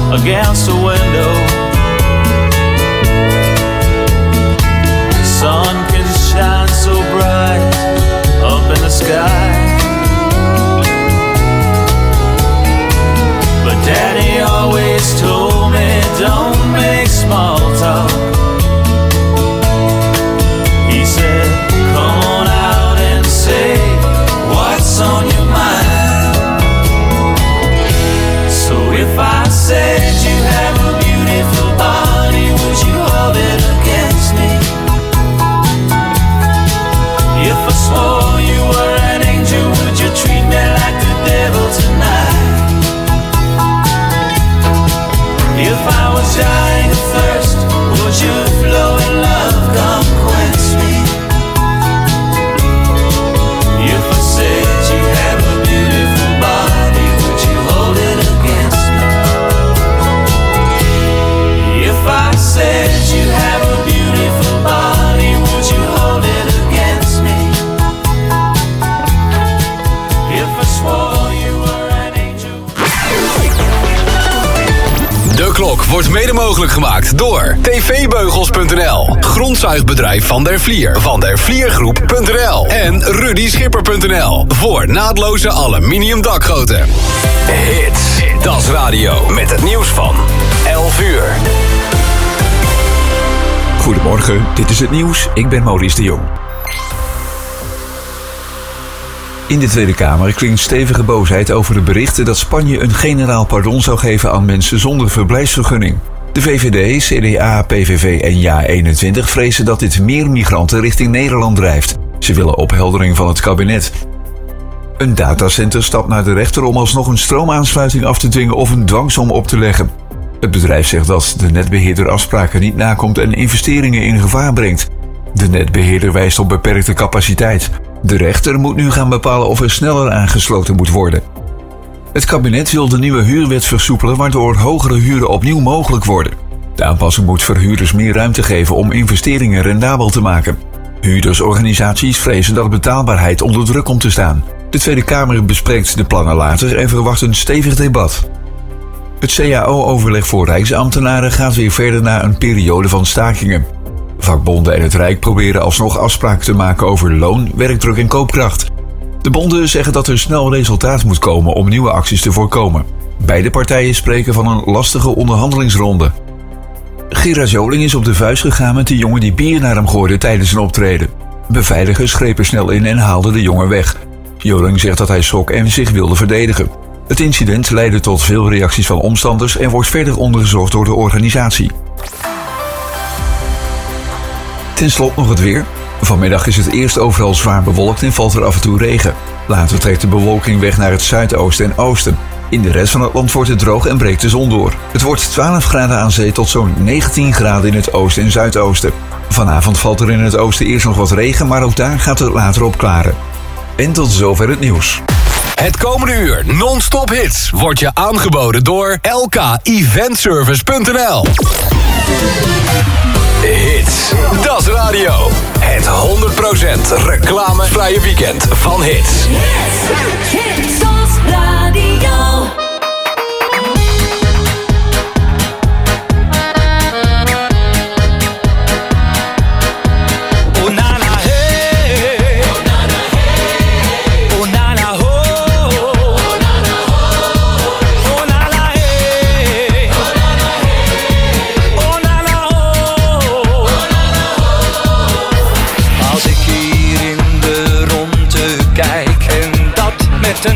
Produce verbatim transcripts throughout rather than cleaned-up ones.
against the window. The sun can shine so bright up in the sky, but Daddy always told me don't make small talk. He said come on out and say what's on your mind. So if I said you have a beautiful body, would you hold it against me? If I swore you were an angel, would you treat me like the devil tonight? If I was dying of thirst, would your flowing love come quench me? If I said you have a beautiful body, would you hold it against me? If I said you have a beautiful body, would you hold it against me? If I swore you were an angel. De klok wordt mede mogelijk gemaakt door t v beugels punt n l, grondzuigbedrijf Van der Vlier, van der vliergroep punt n l en rudy schipper punt n l voor naadloze aluminium dakgoten. Hits, Das Radio met het nieuws van elf uur. Goedemorgen, dit is het nieuws. Ik ben Maurice de Jong. In de Tweede Kamer klinkt stevige boosheid over de berichten dat Spanje een generaal pardon zou geven aan mensen zonder verblijfsvergunning. De V V D, C D A, P V V en Ja eenentwintig vrezen dat dit meer migranten richting Nederland drijft. Ze willen opheldering van het kabinet. Een datacenter stapt naar de rechter om alsnog een stroomaansluiting af te dwingen of een dwangsom op te leggen. Het bedrijf zegt dat de netbeheerder afspraken niet nakomt en investeringen in gevaar brengt. De netbeheerder wijst op beperkte capaciteit. De rechter moet nu gaan bepalen of er sneller aangesloten moet worden. Het kabinet wil de nieuwe huurwet versoepelen, waardoor hogere huren opnieuw mogelijk worden. De aanpassing moet verhuurders meer ruimte geven om investeringen rendabel te maken. Huurdersorganisaties vrezen dat betaalbaarheid onder druk komt te staan. De Tweede Kamer bespreekt de plannen later en verwacht een stevig debat. Het C A O-overleg voor Rijksambtenaren gaat weer verder na een periode van stakingen. Vakbonden en het Rijk proberen alsnog afspraken te maken over loon, werkdruk en koopkracht. De bonden zeggen dat er snel resultaat moet komen om nieuwe acties te voorkomen. Beide partijen spreken van een lastige onderhandelingsronde. Gerard Joling is op de vuist gegaan met de jongen die bier naar hem gooide tijdens een optreden. Beveiligers grepen snel in en haalden de jongen weg. Joling zegt dat hij schrok en zich wilde verdedigen. Het incident leidde tot veel reacties van omstanders en wordt verder onderzocht door de organisatie. Ten slotte nog het weer. Vanmiddag is het eerst overal zwaar bewolkt en valt er af en toe regen. Later trekt de bewolking weg naar het zuidoosten en oosten. In de rest van het land wordt het droog en breekt de zon door. Het wordt twaalf graden aan zee tot zo'n negentien graden in het oosten en zuidoosten. Vanavond valt er in het oosten eerst nog wat regen, maar ook daar gaat het later opklaren. En tot zover het nieuws. Het komende uur non-stop hits wordt je aangeboden door L K event service punt n l. Hits, Das Radio. Het honderd procent reclamevrije weekend van hits. Hits, Das Radio. Met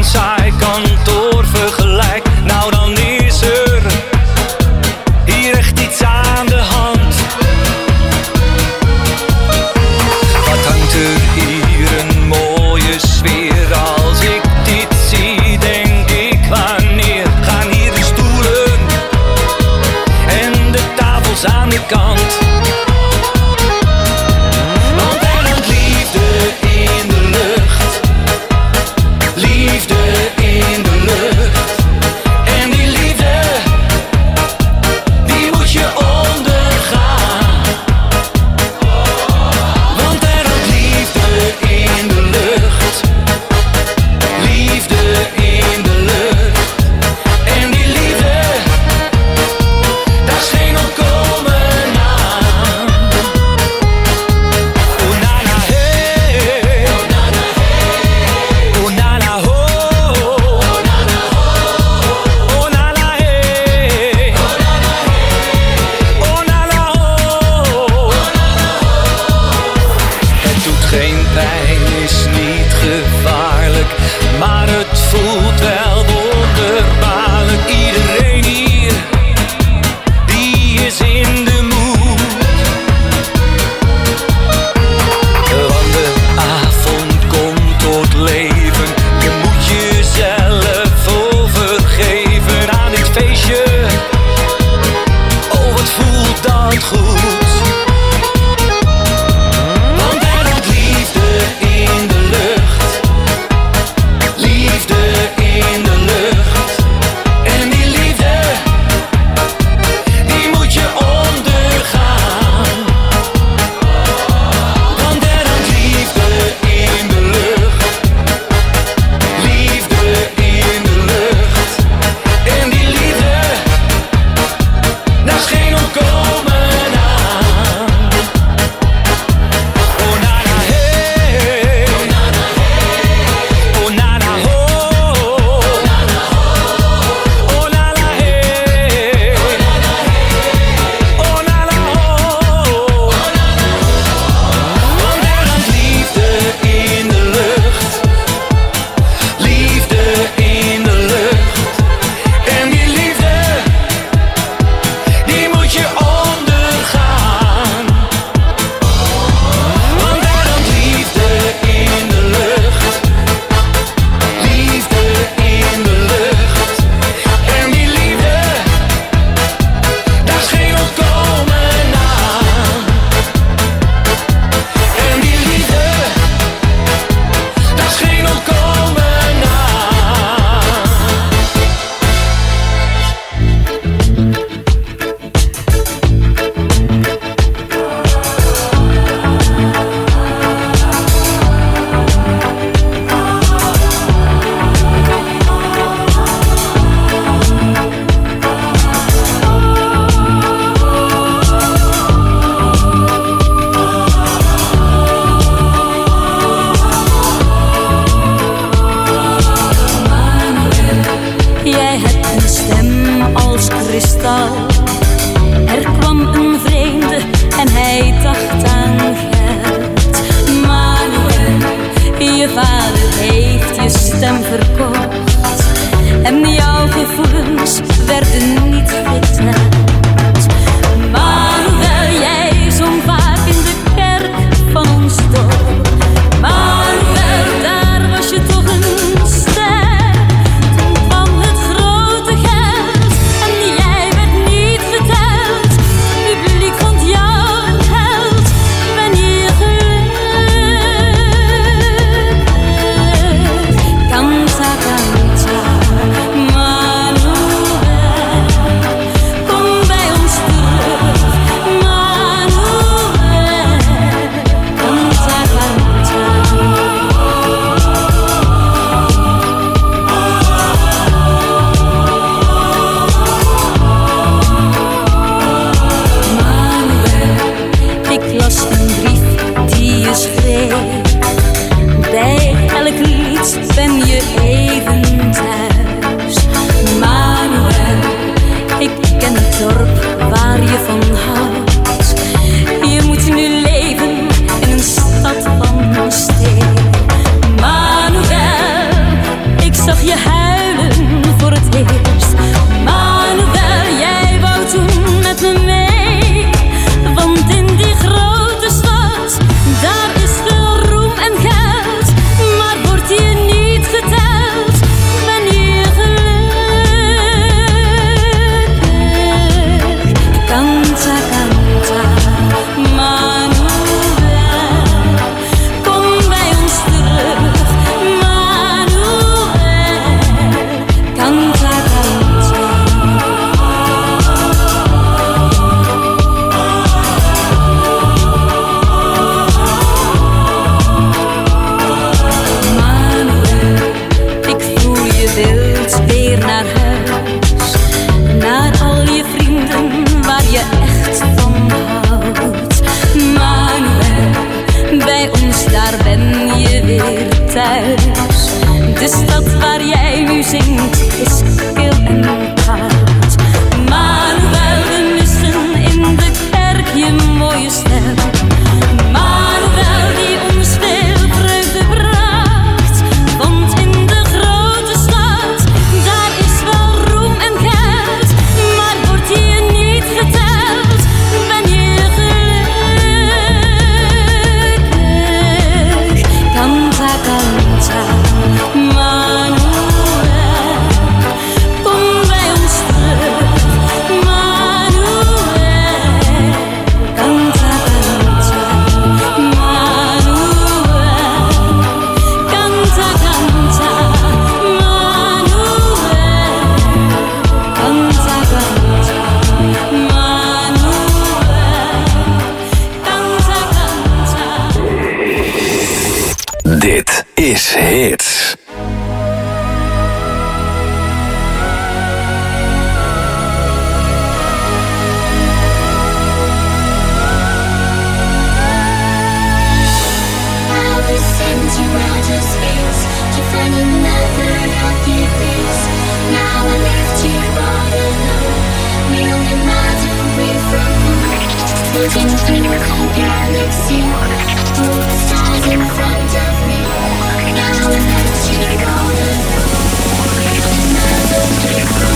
Jij hebt een stem als kristal. Er kwam een vreemde en hij dacht aan geld. Manuel, je vader heeft je stem verkocht. En jouw gevoelens werden niet geteld. Manuel, jij zong vaak in de kerk van ons dorp. Manuel, daar was je toch een ster. Toen kwam het grote geld en jij werd niet geteld. Het publiek vond jou een held. Ben je gelukkig? Canta, canta, Manuel. Kom bij ons terug, Manuel. Canta, canta. Manuel, ik las een brief die je schreef. Bij elk lied ben je even thuis. Manuel, ik ken het dorp waar je van houdt. Je moet nu leven in een stad van steen. Manuel, ik zag je huilen voor het eerst. Manuel, jij wou toen met me mee. Want in die grote stad, daar is veel roem en geld. Maar wordt je niet geteld, ben je gelukkig. Canta, canta, Manuel. Kom bij ons terug, Manuel. Canta, canta. Manuel, ik voel je wilt weer naar huis. Naar al je vrienden waar je echt van houdt. Manuel, bij ons daar ben je weer thuis. De stad waar jij nu zingt is kil en koud. Manuel, we missen in de kerk je mooie stem. Manuel, die ons veel vreugde bracht. Want in de grote stad, daar is wel roem en geld. Maar wordt je niet geteld, ben je gelukkig. Canta, canta, Manuel. Kom bij ons terug, Manuel. Canta, canta, Manuel. Canta, canta, Manuel. Canta, canta, Manuel. Canta, canta. Dit is Hits. I was sent to outer space to find another healthy place. Now I left you all alone, million miles away from home. Looking through the galaxy, all the stars in front of me. Now I left you all alone, another way from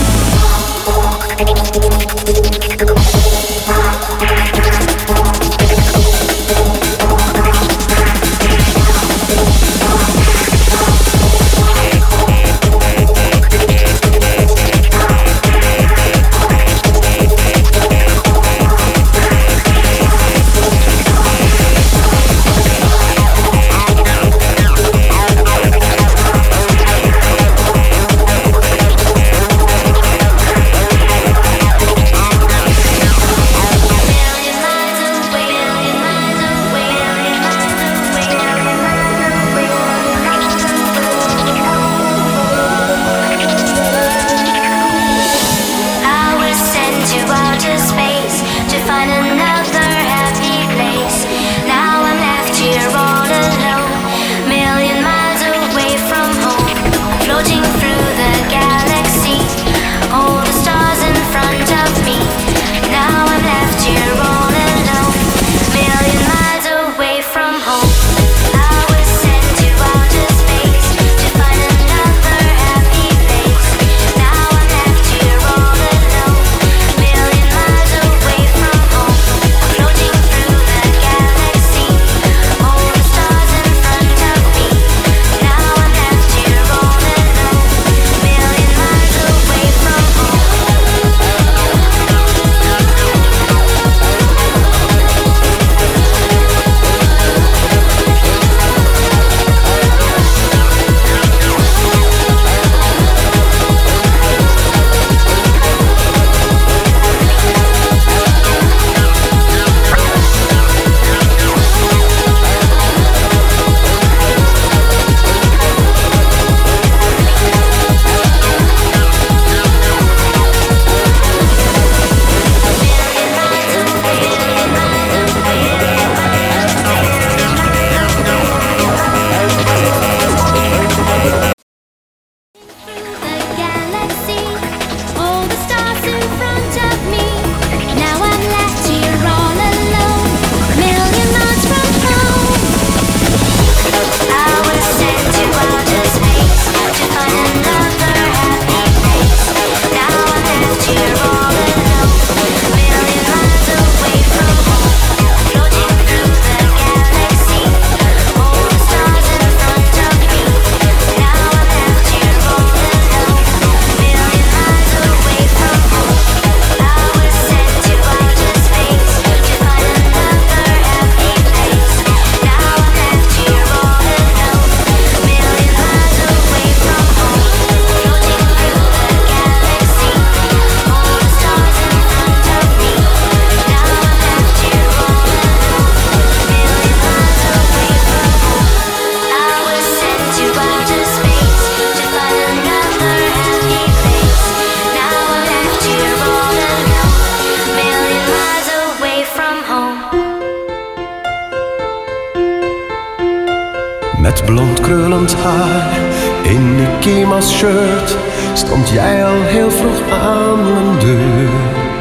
blond krullend haar, in Mickey Mouse shirt, stond jij al heel vroeg aan mijn deur.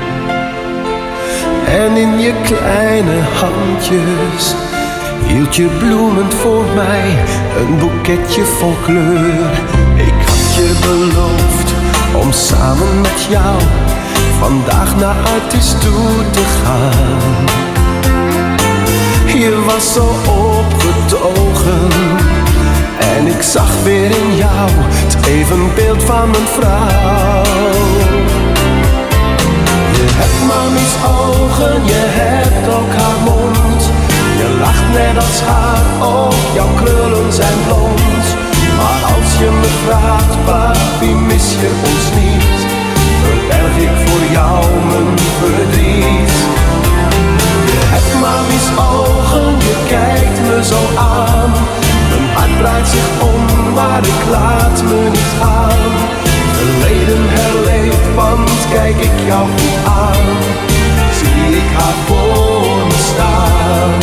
En in je kleine handjes hield je bloemend voor mij een boeketje vol kleur. Ik had je beloofd om samen met jou vandaag naar artis toe te gaan. Je was zo opgetogen en ik zag weer in jou het evenbeeld van een vrouw. Je hebt mami's ogen, je hebt ook haar mond. Je lacht net als haar, ook jouw krullen zijn blond. Maar als je me vraagt, papi, mis je ons niet, verberg ik voor jou mijn verdriet. Je hebt mami's ogen, je kijkt me zo aan. Mijn hart draait zich om, maar ik laat me niet gaan. Verleden herleef, want kijk ik jou goed aan, zie ik haar voor me staan.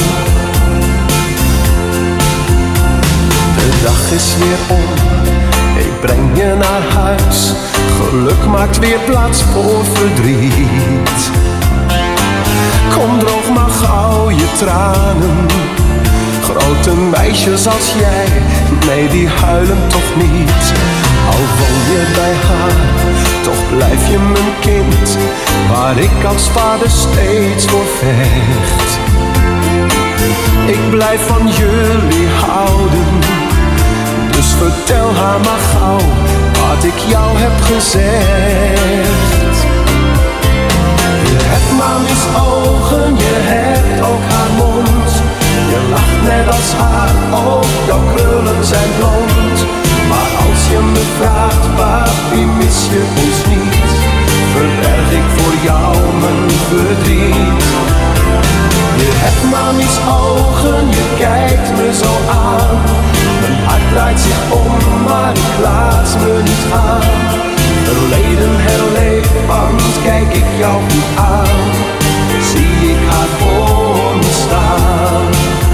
De dag is weer om, ik breng je naar huis. Geluk maakt weer plaats voor verdriet. Kom, droog maar gauw je tranen. Grote meisjes als jij, nee, die huilen toch niet. Al woon je bij haar, toch blijf je mijn kind, waar ik als vader steeds voor vecht. Ik blijf van jullie houden, dus vertel haar maar gauw wat ik jou heb gezegd. Je hebt mami's ogen, je hebt ook haar mond. Je lacht net als haar, ook jouw krullen zijn blond. Maar als je me vraagt, papi, mis je ons niet, verberg ik voor jou mijn verdriet. Je hebt mami's ogen, je kijkt me zo aan. Mijn hart draait zich om, maar ik laat me niet gaan. Verleden herleef, want kijk ik jou goed aan, zie ik haar voor me staan.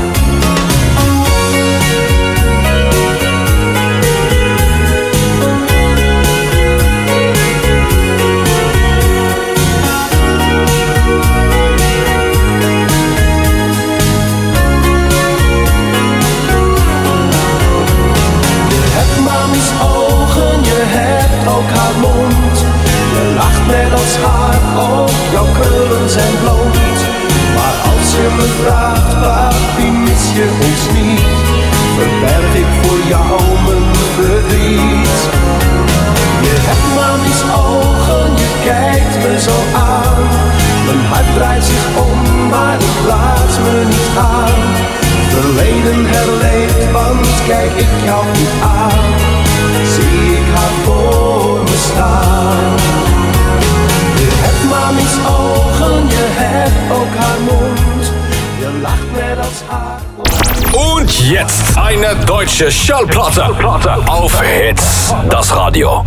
Ook haar mond, je lacht net als haar, ook jouw krullen zijn blond. Maar als je me vraagt, papi, mis je ons niet, verberg ik voor jou mijn verdriet. Je hebt mami's ogen, je kijkt me zo aan. Mijn hart draait zich om, maar ik laat me niet gaan. Verleden herleefd, want kijk ik jou goed aan, zie ik haar voor me staan. Je hebt mami's ogen, je hebt ook haar mond. Je lacht net als haar. Und jetzt eine deutsche Schallplatte auf Hits, das Radio.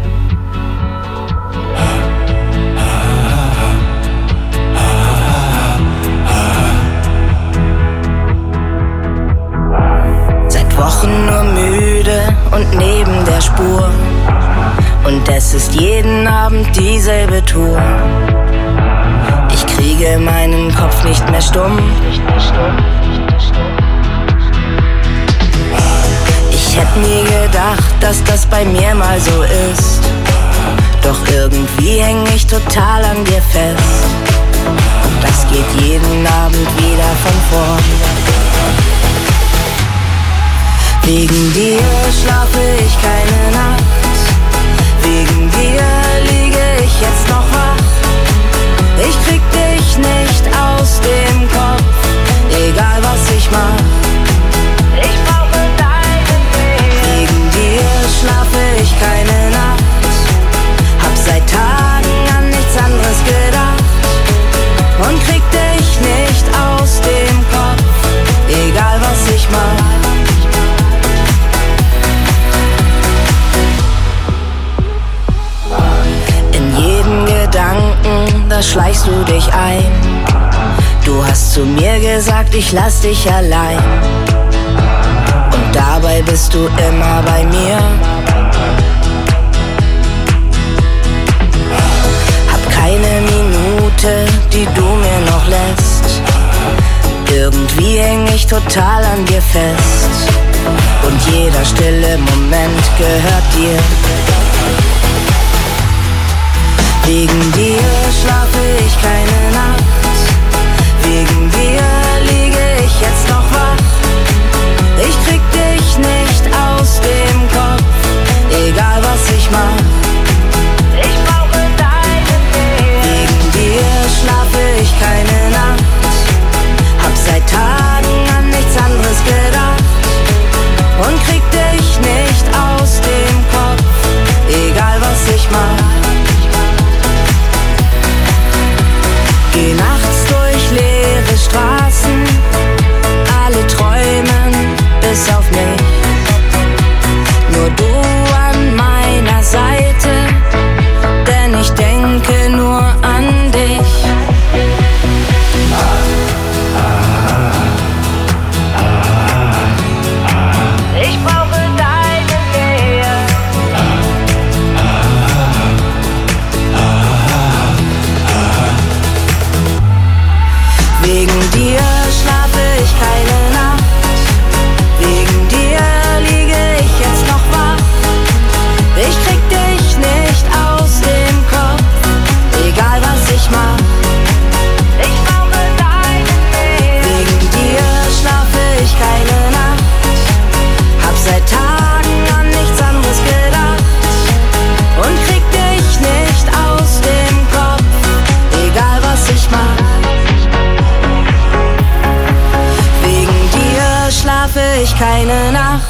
Wochen nur müde und neben der Spur. Und es ist jeden Abend dieselbe Tour. Ich kriege meinen Kopf nicht mehr stumm. Ich hätte nie gedacht, dass das bei mir mal so ist. Doch irgendwie häng ich total an dir fest. Und das geht jeden Abend wieder von vorn. Wegen dir schlafe ich keine Nacht. Wegen dir liege ich jetzt noch wach. Ich krieg dich nicht aus dem Kopf, egal was ich mach. Ich brauche deinen Weg. Wegen dir schlafe ich keine Nacht. Hab seit Tagen an nichts anderes gedacht. Und krieg dich nicht aus dem Kopf, egal was ich mach. Da schleichst du dich ein. Du hast zu mir gesagt, ich lass dich allein. Und dabei bist du immer bei mir. Hab keine Minute, die du mir noch lässt. Irgendwie häng ich total an dir fest. Und jeder stille Moment gehört dir. Wegen dir schlafe ich keine Nacht. Wegen dir liege ich jetzt noch wach. Ich krieg dich nicht aus dem Kopf, egal was ich mach. Ich brauche deine Nähe. Wegen dir schlafe ich keine Nacht. Hab seit Tagen an nichts anderes gedacht. Und krieg dich nicht aus dem Kopf, egal was ich mach. Geh nachts durch leere Straßen, alle träumen bis auf mich. Nur du an meiner Seite, denn ich denke nur an dich. Ich brauche deine Nähe. Wegen dir schlafe ich keine Nacht. Wegen dir liege ich jetzt noch wach. Ich krieg dich nicht aus dem Kopf, egal was ich mach. Ich brauche deine Nähe. Wegen dir schlafe ich keine Nacht. Hab seit Tagen an nichts anderes gedacht. Und krieg dich nicht aus dem Kopf, egal was ich mach. Wegen dir schlafe ich keine Nacht.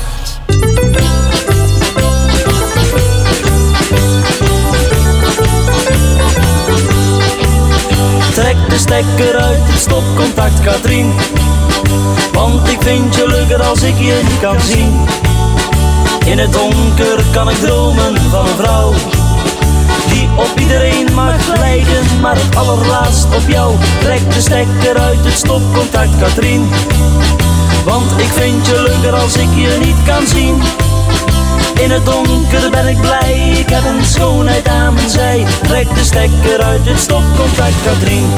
Trek de stekker uit het stopcontact, Katrien. Want ik vind je leuker als ik je niet kan zien. In het donker kan ik dromen van een vrouw die op iedereen mag lijken, maar het allerlaatst op jou. Trek de stekker uit het stopcontact, Katrien. Want ik vind je leuker als ik je niet kan zien. In het donker ben ik blij, ik heb een schoonheid aan mijn zij. Trek de stekker uit het stopcontact, Katrien.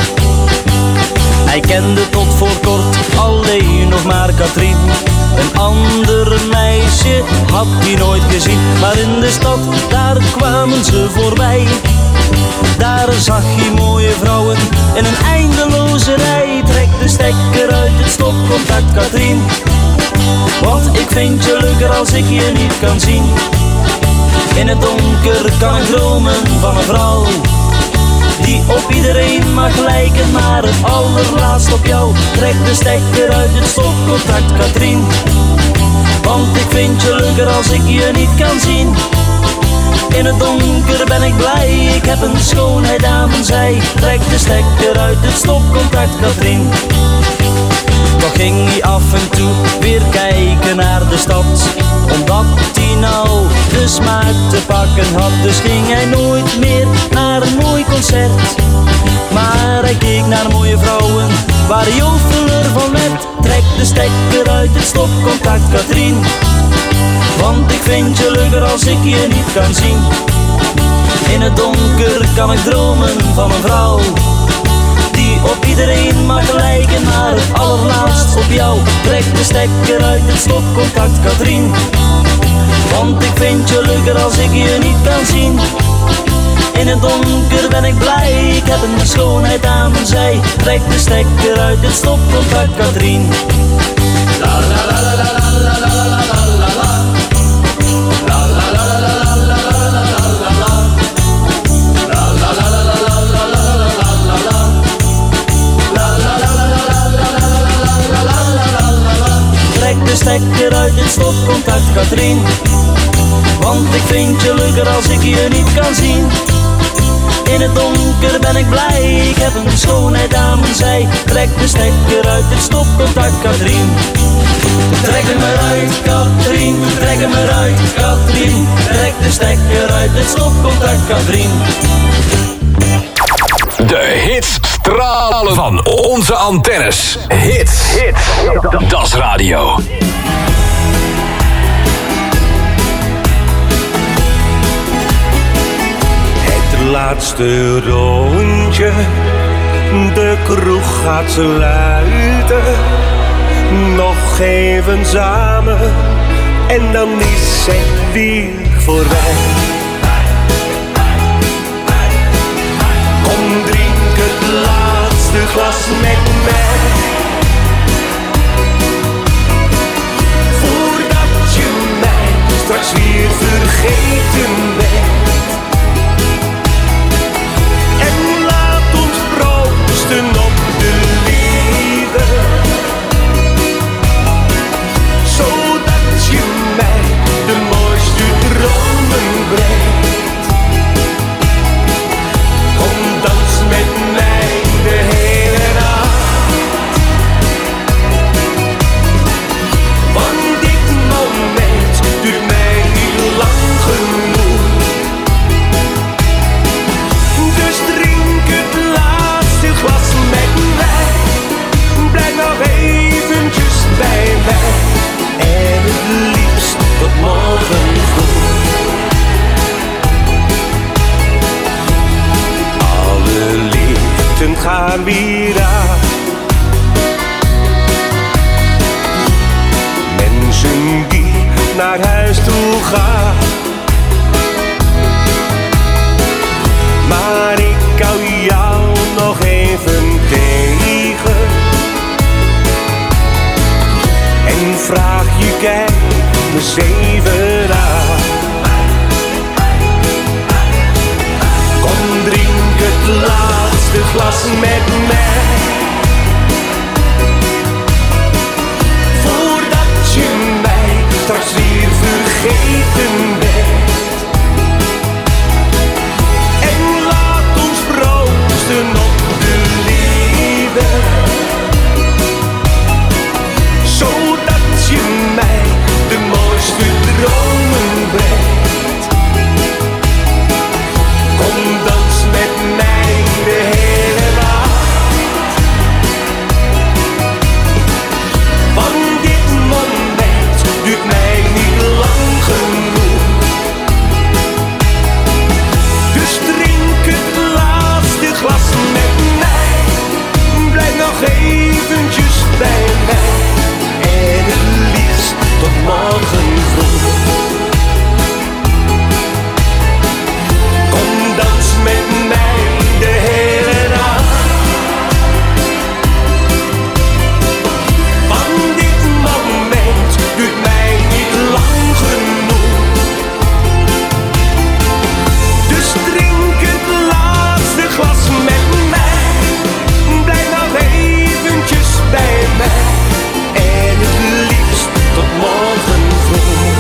Hij kende tot voor kort alleen nog maar Katrien. Een ander meisje had hij nooit gezien. Maar in de stad, daar kwamen ze voorbij. Daar zag hij mooie vrouwen in een eindeloze rij. Trek de stekker uit het stopcontact, Katrien. Want ik vind je leuker als ik je niet kan zien. In het donker kan ik dromen van een vrouw die op iedereen mag lijken, maar het allerlaatst op jou. Trek de stekker uit het stopcontact, Katrien. Want ik vind je leuker als ik je niet kan zien. In het donker ben ik blij, ik heb een schoonheid aan mijn zij. Trek de stekker uit het stopcontact, Katrien. Toch ging hij af en toe weer kijken naar de stad, omdat hij nou de smaak te pakken had. Dus ging hij nooit meer naar een mooi concert, maar hij keek naar mooie vrouwen waar hij overal van werd. Trek de stekker uit het stopcontact, Katrien. Want ik vind je leuker als ik je niet kan zien. In het donker kan ik dromen van een vrouw die op iedereen mag lijken, maar het allerlaatst op jou. Trek de stekker uit het stopcontact, Katrien. Want ik vind je leuker als ik je niet kan zien. In het donker ben ik blij, ik heb een schoonheid aan mijn zij. Trek de stekker uit het stopcontact, Katrien. La la la la la la la la la la la. La la la la la la la la la la la. La la la la la la la la la la. La la la la la la la la la la la. Trek de stekker uit het stopcontact, Katrien. Want ik vind je leuker als ik je niet kan zien. In het donker ben ik blij, ik heb een schoonheid aan mijn zij. Trek de stekker uit het stopcontact, Katrien. Trek hem eruit, Katrien. Trek hem eruit, Katrien. Trek de stekker uit het stopcontact, Katrien. De hits stralen van onze antennes. Hits. Hits. Das Radio. laatste rondje, de kroeg gaat sluiten. Nog even samen en dan is het weer voorbij. Kom, drink het laatste glas met mij, voordat je mij straks weer vergeten bent. En laat ons proosten op de liefde, zodat je mij de mooiste dromen brengt. Kom, dans met mij de hele nacht, want dit moment duurt mij niet lang genoeg. Dus drink het laatste glas met mij, blijf nog eventjes bij mij. En het liefst tot morgen vroeg. Alle lichten gaan weer aan, mensen die naar huis toe gaan. Maar ik hou jou nog even tegen en vraag je, kijk eens even aan. Kom, drink het laatste glas met mij, voordat je mij straks weer vergeten bent. En laat ons proosten op de liefde, zodat je mij de mooiste dromen brengt. Kom, dans met mij de hele nacht, want dit moment duurt mij niet lang genoeg. Dus drink het laatste glas met mij, blijf nog eventjes bij mij. En het liefst tot morgen vroeg. Kom, dans met mij de hele nacht, want dit moment duurt mij niet lang genoeg. Dus drink het laatste glas met mij, blijf nog eventjes bij mij. En het liefst tot morgen vroeg.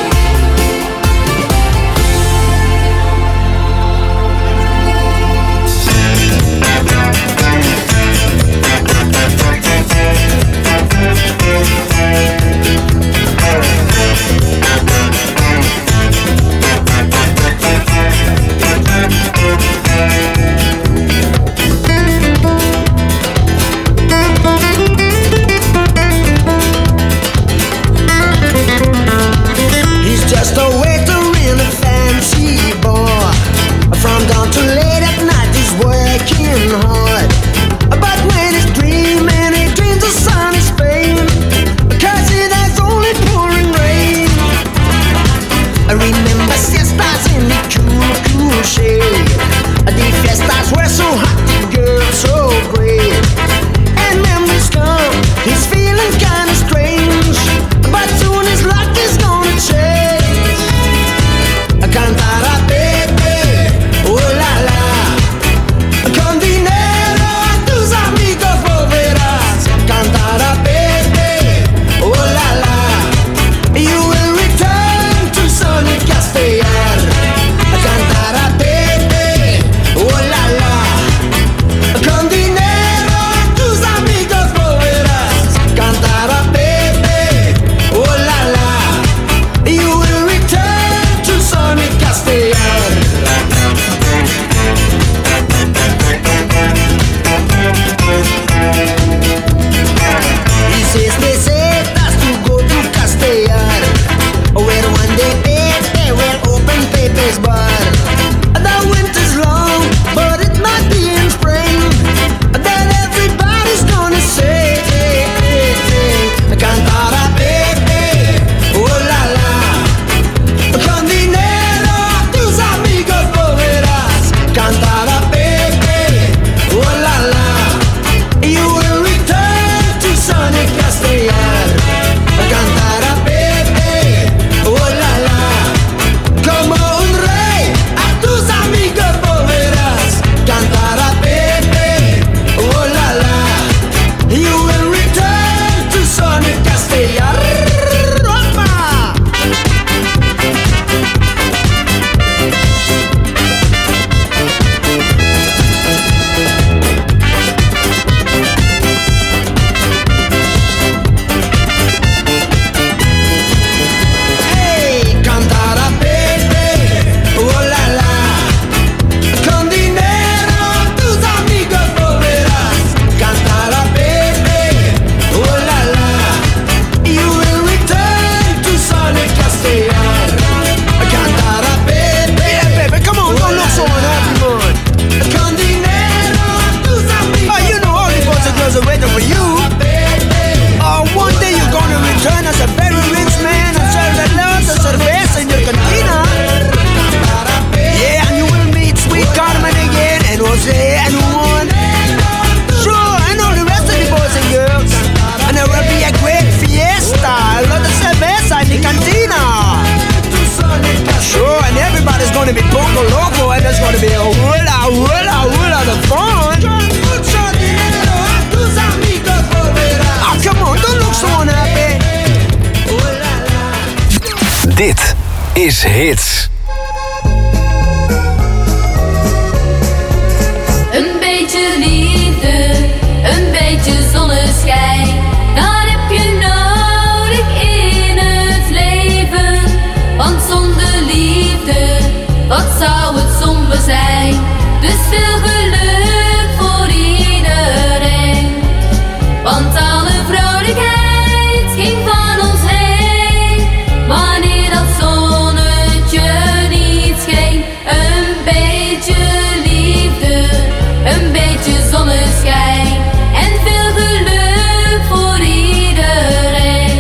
He's just a waiter in a fancy bar. From dawn to late at night he's working hard. But when he's dreaming, he dreams of sunny Spain, because it has only pouring rain. I remember siestas in the cool, cool shade. The fiestas were so hot, the girls so great. And memories come, he's feeling kinda strange, but soon his luck is gonna change. Cantar a Pepe, oh la la, con dinero. Dit is Hits. Een beetje liefde, een beetje zonneschijn, dat heb je nodig in het leven. Want zonder liefde, wat zou het somber zijn? Dus veel geluk voor iedereen. Want alle vrolijkheid ging van ons heen, wanneer dat zonnetje niet scheen. Een beetje liefde, een beetje zonneschijn en veel geluk voor iedereen.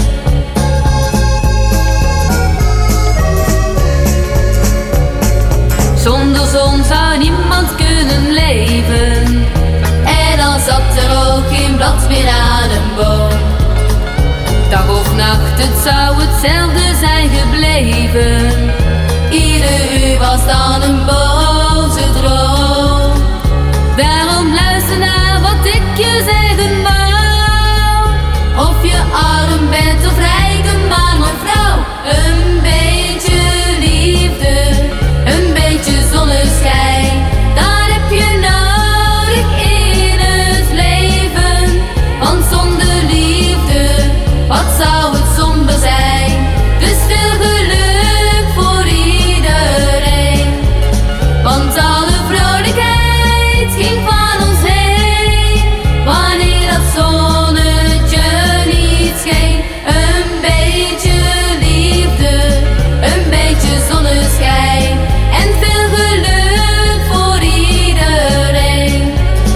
Zonder zon zou niemand kunnen leven, en dan zat er ook geen blad meer aan een boom. Dag of nacht, het zou hetzelfde zijn gebleven. Ieder uur was dan een boze droom. Daarom luister naar wat ik je zeggen wou. Of je arm bent of rijk, een man of vrouw. Een beetje liefde, een beetje zonneschijn, dat heb je nodig in het leven. Want zonder liefde, wat zou het somber zijn? Dus veel geluk voor iedereen. Want alle vrolijkheid ging van ons heen, wanneer dat zonnetje niet scheen. Een beetje liefde, een beetje zonneschijn en veel geluk voor iedereen.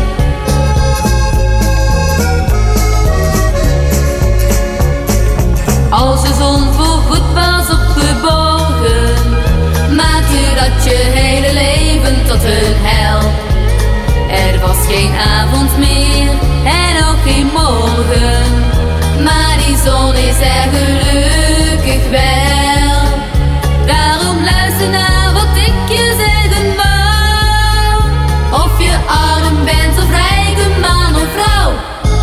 Als de zon voorgoed was opgebogen, maakte dat je hele leven tot een hel. Er was geen avond meer en ook geen morgen, maar die zon is er gelukkig wel. Daarom luister naar wat ik je zeggen wou. Of je arm bent of rijk, een man of vrouw.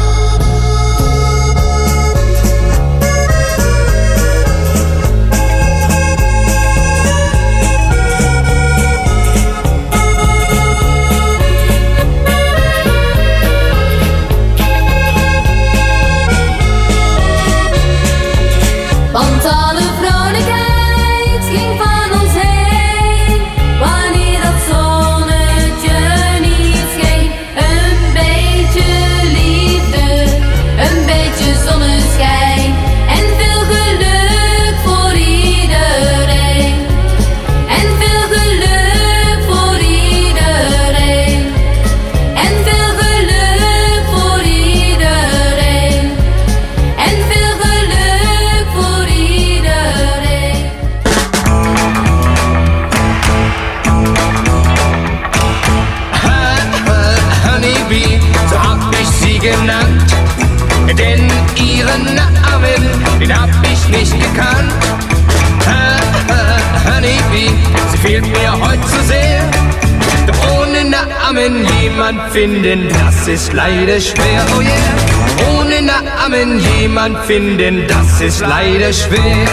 Want alle vrolijkheid ging van ons heen, wanneer dat zonnetje niet scheen. Een beetje liefde, een beetje zonneschijn en veel geluk voor iedereen. En veel geluk voor iedereen. En veel geluk voor iedereen. En veel geluk voor iedereen. Honeybee, so hab ich sie genannt, denn ihren Namen, den hab ich nicht gekannt. Honeybee, sie fehlt mir heute so sehr, doch ohne Namen jemand finden, das ist leider schwer, oh yeah. Ohne Namen jemand finden, das ist leider schwer.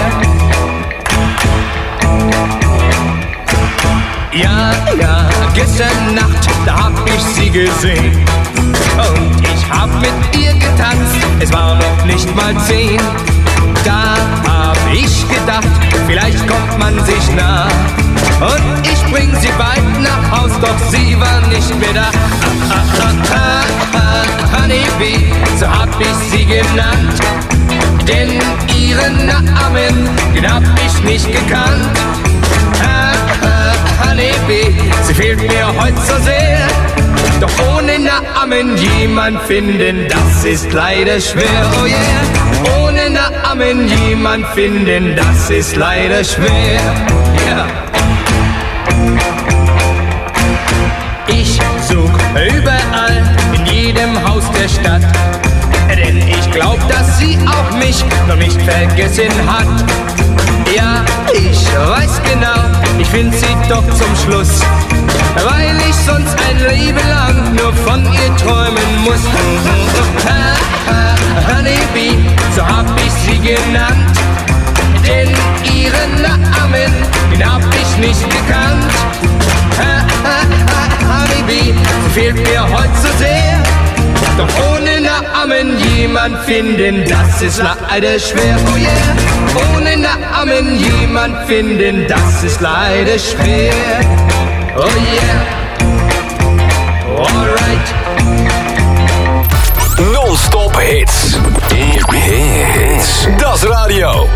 Ja, ja, gestern Nacht, da hab ich sie gesehen. Und ich hab mit ihr getanzt, es war noch nicht mal zehn. Da hab ich gedacht, vielleicht kommt man sich nah. Und ich bring sie bald nach Haus, doch sie war nicht mehr da. Ah, ah, ah, ah, Honeybee, so hab ich sie genannt. Denn ihren Namen, den hab ich nicht gekannt. Ah, ah, Honeybee, sie fehlt mir heute so sehr. Doch ohne Namen jemand finden, das ist leider schwer, oh yeah. Ohne Namen jemand finden, das ist leider schwer, yeah. Ich such überall, in jedem Haus der Stadt, denn ich glaub, dass sie auch mich noch nicht vergessen hat. Ja, ich weiß genau, ich find sie doch zum Schluss, weil ich sonst ein Leben lang nur von ihr träumen muss. Honeybee, so hab ich sie genannt, denn ihr ihren Namen, den hab ich nicht gekannt. Ha, ha, ha, Habibi, sie fehlt mir heute so sehr. Doch ohne Namen jemand finden, das ist leider schwer. Oh yeah, ohne Namen jemand finden, das ist leider schwer. Oh yeah, alright. Non-stop hits. Hits. Das is radio.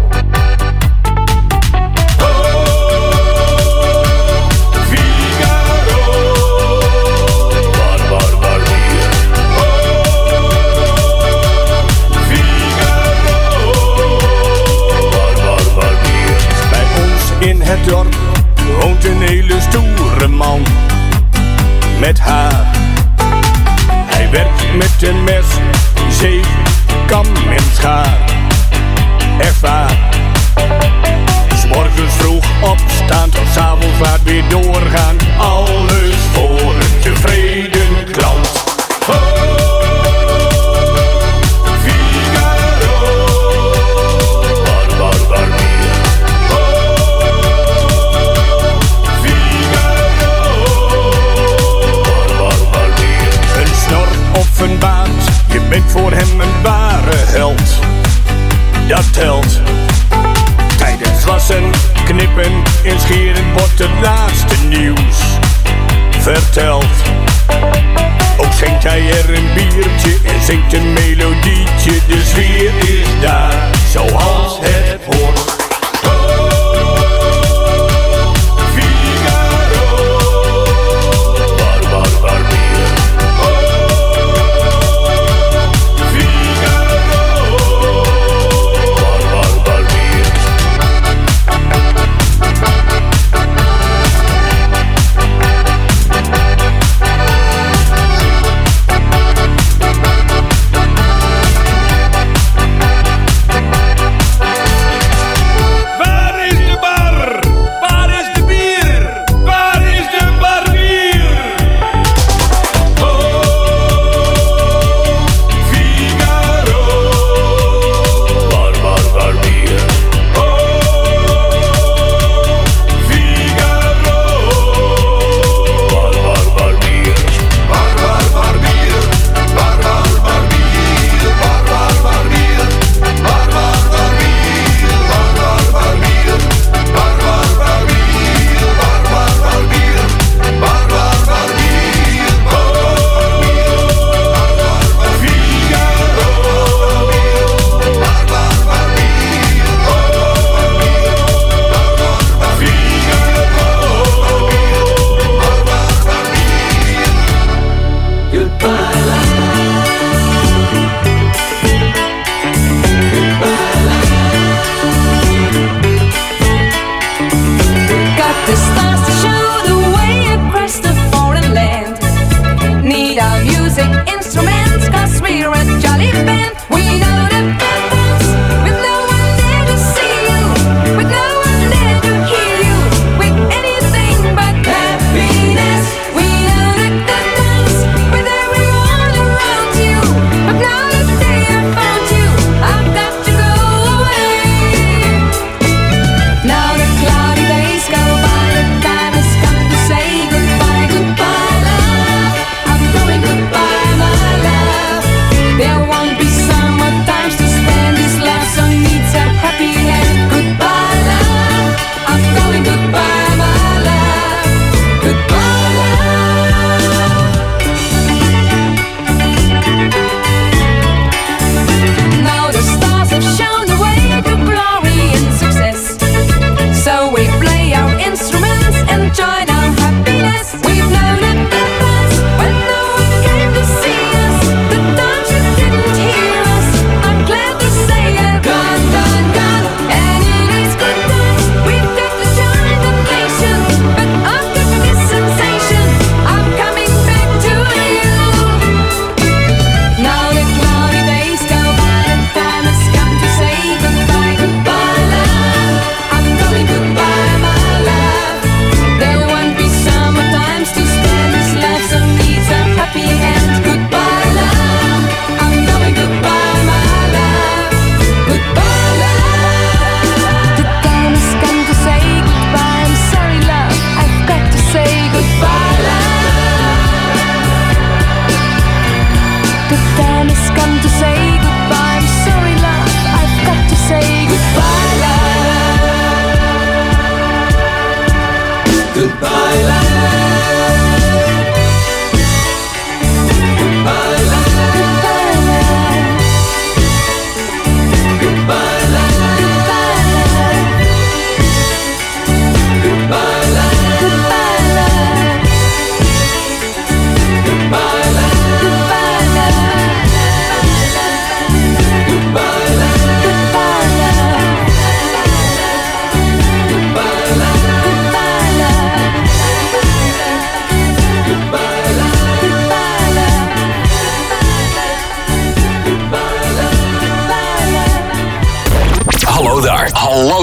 In het dorp woont een hele stoere man met haar. Hij werkt met een mes, zeef, kam en schaar. Ervaar. 'S morgens vroeg opstaan tot 's avonds laat weer doorgaan. Alles voor een tevreden klant. Oh, een baat, je bent voor hem een ware held. Dat telt. Tijdens wassen, knippen en scheren wordt het laatste nieuws verteld. Ook schenkt hij er een biertje en zingt een melodietje. De sfeer is daar, zoals het hoort.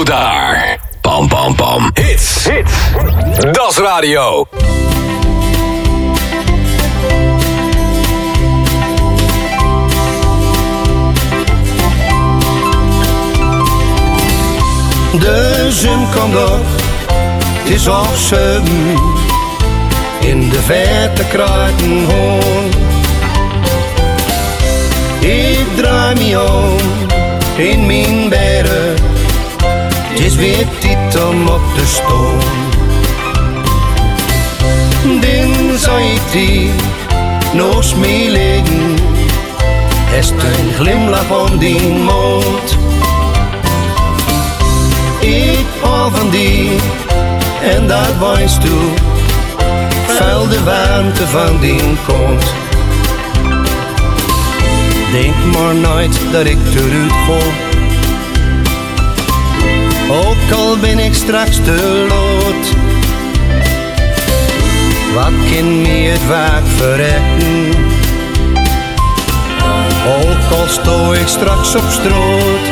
grote haar. Pam, pam, pam. Hits. Hits. Das Radio. De zon komt op, het is al zeven. In de verte kruiden hoorn. Ik draai me om in mijn beren. Het is weer tijd om op te staan. Dan zou ik die naast mij liggen. Est een glimlach om die mond. Ik hou van die en dat wijst toe. Vuil de warmte van die kont. Denk maar nooit dat ik eruit ga. Ook al ben ik straks te laat. Wat kan me het werk verrekken? Ook al sto ik straks op straat.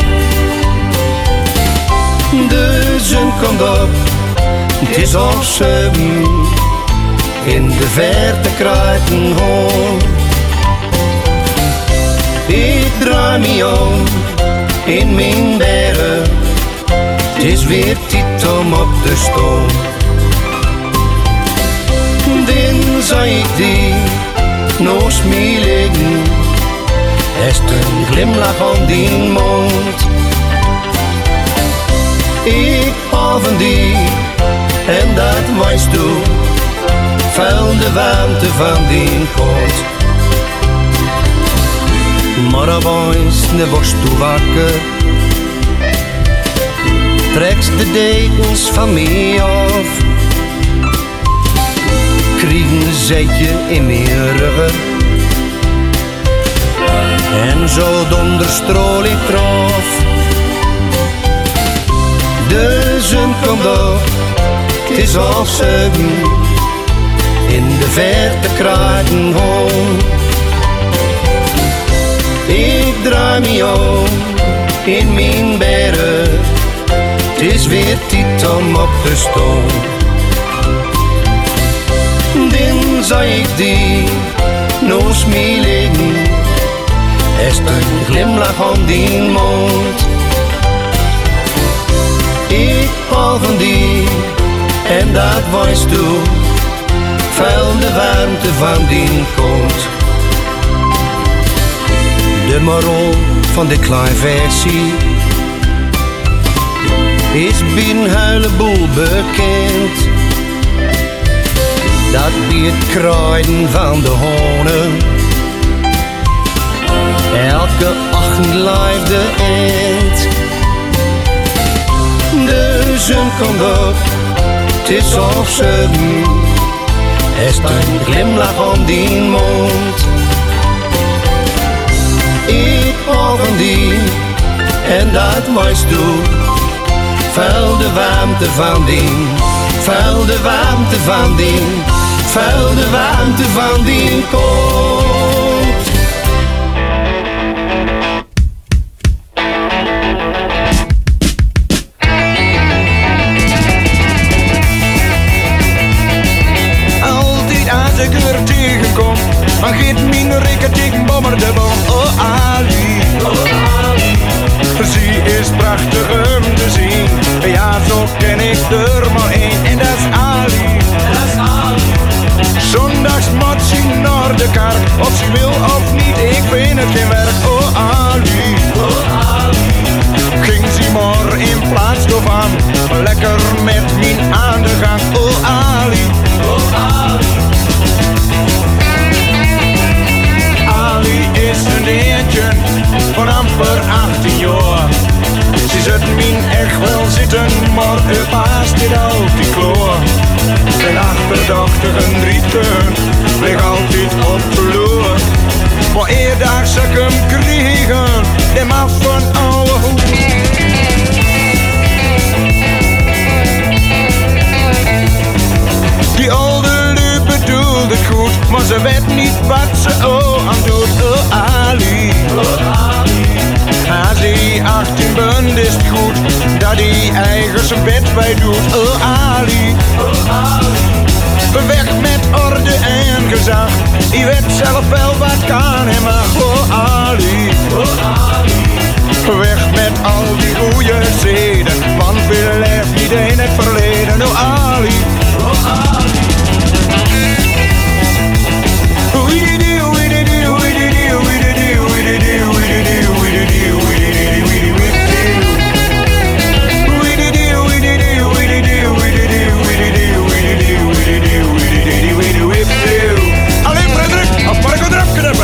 De zon komt op, het is al zeven. In de verte kruiden hoorn. Ik draai me om in mijn beren. Het is weer tijd om op te staan. Dan zou ik die naast mij liggen. Est een glimlach om die mond. Ik hou van die en dat wijst toe. Vuil de warmte van die kont. Maar opeens de worst toe wakker. Trekt de dekens van mij af. Krieg een zetje in mijn ruggen. En zo donderstrol ik trof. De zon komt op, het is al zeven. In de verte kruiden hoorn. Ik draai me om in mijn beren. Het is weer tijd om op te staan. Dan zou ik die naast mij liggen. Est een glimlach om die mond. Ik hou van die en dat wijst toe. Vuil de warmte van die kont. De moral van de kleine versie is bij een heleboel bekend. Dat bij het kruiden van de honen elke acht lijf de eind. De zon komt op, het is al zeven. Est een glimlach om die mond. Ik hou van die en dat wijst toe. Vuil de warmte van die, vuil de warmte van die, vuil de warmte van die kont. Als ik er tegenkom, dan geeft mijn rekker tegen bommer de bom. Oh Ali, oh Ali, ze is prachtig om te zien. Ja, zo ken ik er maar één en dat is Ali. Dat is Ali. Zondags moet ze naar de kerk, of ze wil of niet, ik vind het geen werk. Oh Ali, oh Ali, ging ze maar in plaats ervan, lekker met mijn aan de gang. Oh Ali, oh Ali. Ali is een eentje van amper achttien jaar. Ze zet mijn echt wel zitten, maar het paast dit al die kloor. Zijn achterdochtige drieten ligt altijd op de loer. Maar eerder zou ik hem krijgen, de af van oude hoed. Die oude lui bedoelde goed, maar ze weet niet wat ze oh aan doet. Oh Ali, oh Ali, als hij achttien bent is het goed, dat hij eigen zijn bed bij doet. Oh Ali, weg met orde en gezag. Die weet zelf wel wat kan en mag. Oh Ali, weg met al die goede zeden, want we leven niet in het verleden. Oh Ali, alleen Frederik, als Marco eraf knippen.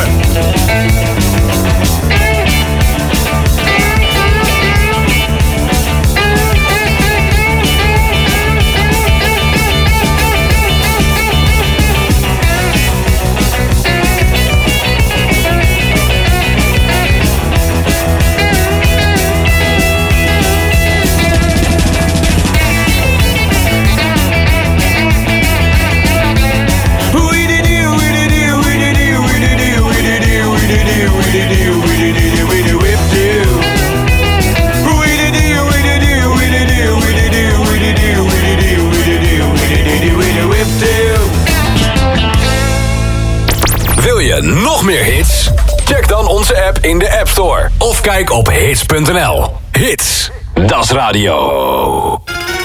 Wil je nog meer hits? Check dan onze app in de App Store. Of kijk op hits punt n l. Hits, das radio.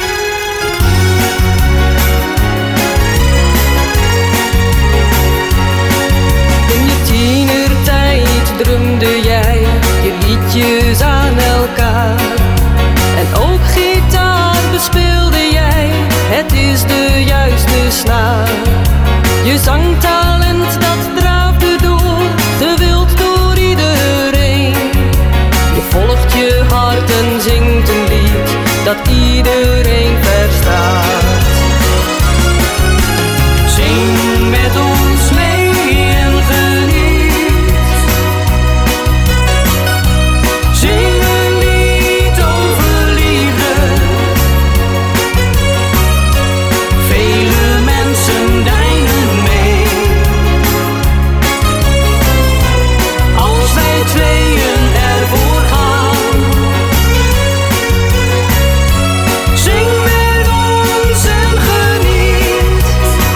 In je tienertijd drumde jij je liedjes aan elkaar. En ook gitaar bespeelde jij, het is de juiste snaar. Je zangtalent dat draafde door, te wild door iedereen. Je volgt je hart en zingt een lied dat iedereen verstaat. Zing met ons mee en geniet. Zing een lied over liefde. Vele mensen deinen mee. Als wij tweeën ervoor gaan. Zing met ons en geniet.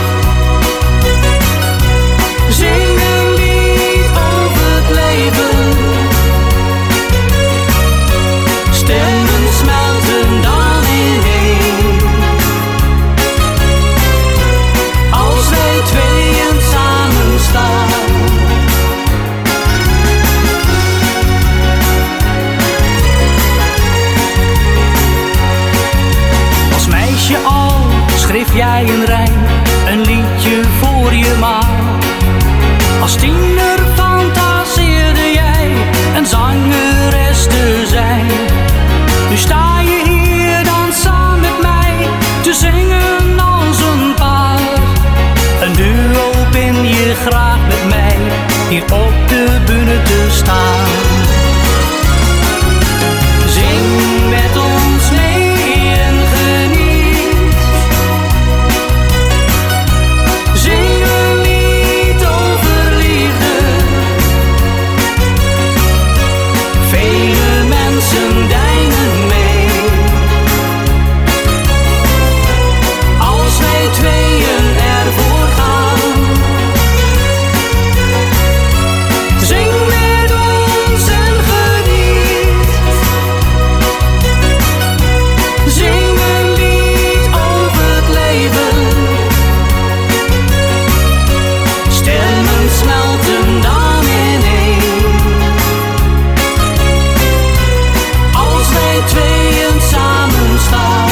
Zing een lied over het leven. Stemmen smelten dan ineen. Als wij tweeën samen staan. Als meisje al schreef jij een rijm, een liedje voor je ma. Als tiener fantaseerde jij een zangeres te zijn. Nu sta je hier dan samen met mij te zingen als een paar. Een duo ben je graag met mij hier op de bühne te staan. Zing met ons mee en geniet. Zing een lied over liefde. Vele mensen deinen mee. Als wij tweeën ervoor gaan. Zing met ons en geniet. Zing een lied over het leven. Stemmen smelten dan ineen. Als wij tweeën samen staan.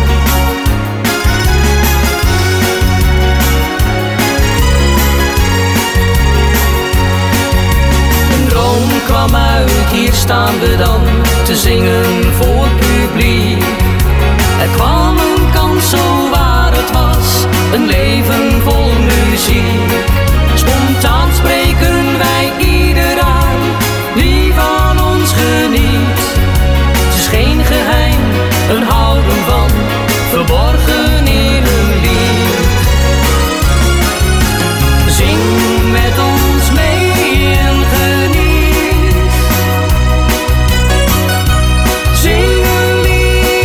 Een droom kwam uit, hier staan we dan te zingen voor publiek. Er kwam een kans zo waar het was, een leven vol muziek. Spontaan spreken wij ieder aan, wie van ons geniet. Het is geen geheim, een houden van, verborgen in een lied. Zing met ons mee en geniet. Zing een lied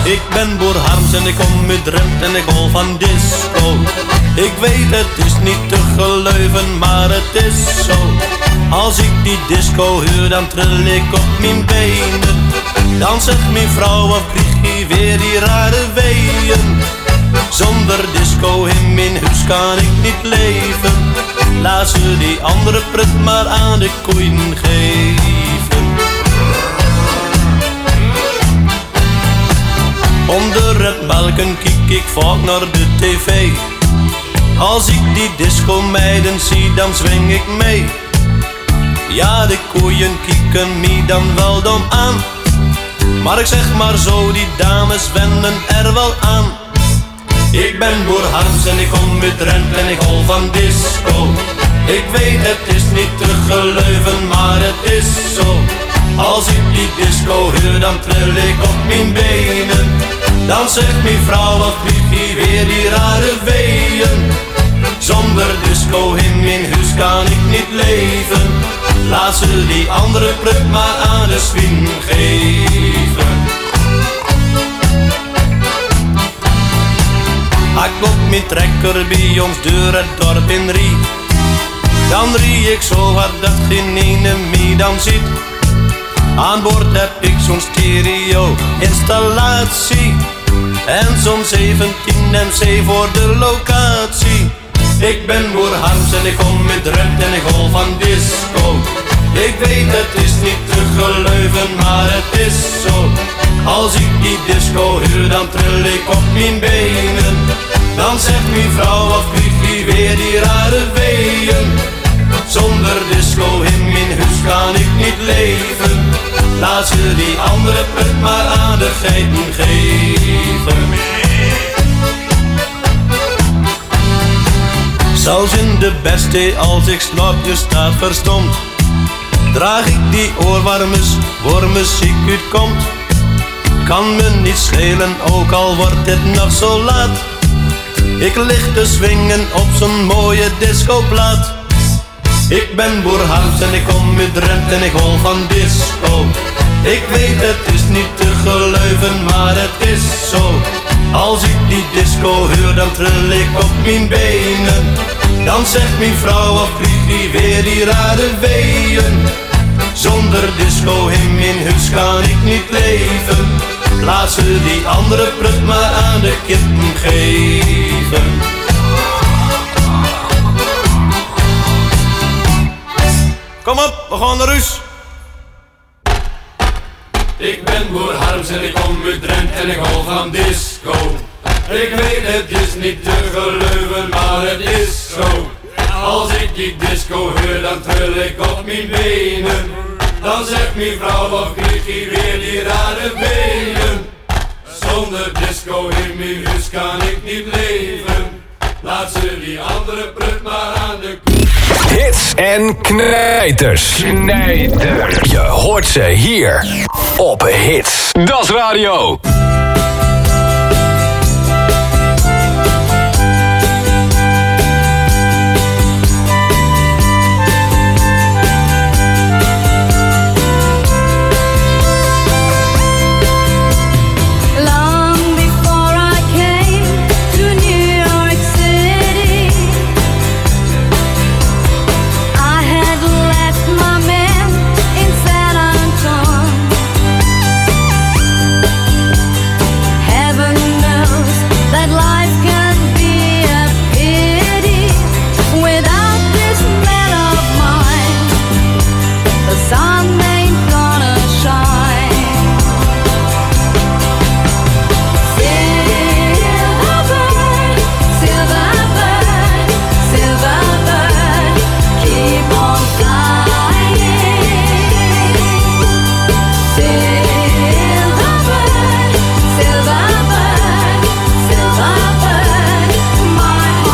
Ik ben Boer Harms en ik kom uit Drenthe en ik hol van disco. Ik weet het is niet te geloven, maar het is zo. Als ik die disco huur, dan trill ik op mijn benen. Dan zegt mijn vrouw, of krijg je weer die rare weeën. Zonder disco in mijn huis kan ik niet leven. Laat ze die andere prut maar aan de koeien geven. Onder het melken kijk ik vaak naar de tv. Als ik die disco meiden zie, dan zwing ik mee. Ja, de koeien kieken me dan wel dom aan. Maar ik zeg maar zo, die dames wennen er wel aan. Ik ben Boer Harms en ik kom uit Drenthe en ik hol van disco. Ik weet het is niet te geloven, maar het is zo. Als ik die disco huur, dan trill ik op mijn benen. Dan zegt mijn vrouw, wat vliegt die weer die rare weeën. Zonder disco in mijn huis kan ik niet leven. Laat ze die andere prut maar aan de swing geven. Ik op mijn trekker bij ons deur het dorp in Rie. Dan rie ik zo hard dat geen ene me dan ziet. Aan boord heb ik zo'n stereo installatie. En zo'n zeventien M C voor de locatie. Ik ben Boer Harms en ik kom met Drenthe en ik hol van disco. Ik weet het is niet te geloven, maar het is zo. Als ik die disco huur, dan trill ik op mijn benen. Dan zegt mijn vrouw, of krijg je weer die rare weeën. Zonder disco in mijn huis kan ik niet leven. Laat ze die andere put maar aan de geiten geven. Zelfs in de beste als ik slaap, je staat verstomd. Draag ik die oorwarmers, voor muziek uitkomt. Kan me niet schelen, ook al wordt het nog zo laat. Ik lig te swingen op zo'n mooie discoplaat. Ik ben Boer Harms en ik kom uit Drenthe en ik hol van disco. Ik weet het is niet te geloven, maar het is zo. Als ik die disco huur, dan trill ik op mijn benen. Dan zegt mijn vrouw, of vliegt die weer die rare weeën. Zonder disco in mijn huis kan ik niet leven. Laat ze die andere prut maar aan de kippen geven. Kom op, we gaan naar huis. Ik ben Boer Harms en ik kom uit Drenthe en ik hol van disco. Ik weet het is niet te geloven, maar het is zo. Als ik die disco huur, dan trill ik op mijn benen. Dan zegt mijn vrouw, of krijg je weer die rare benen. Zonder disco in mijn huis kan ik niet leven. Laat ze die andere prut maar aan de koe. Hits en knijters. Knijters. Je hoort ze hier op Hits. Das Radio.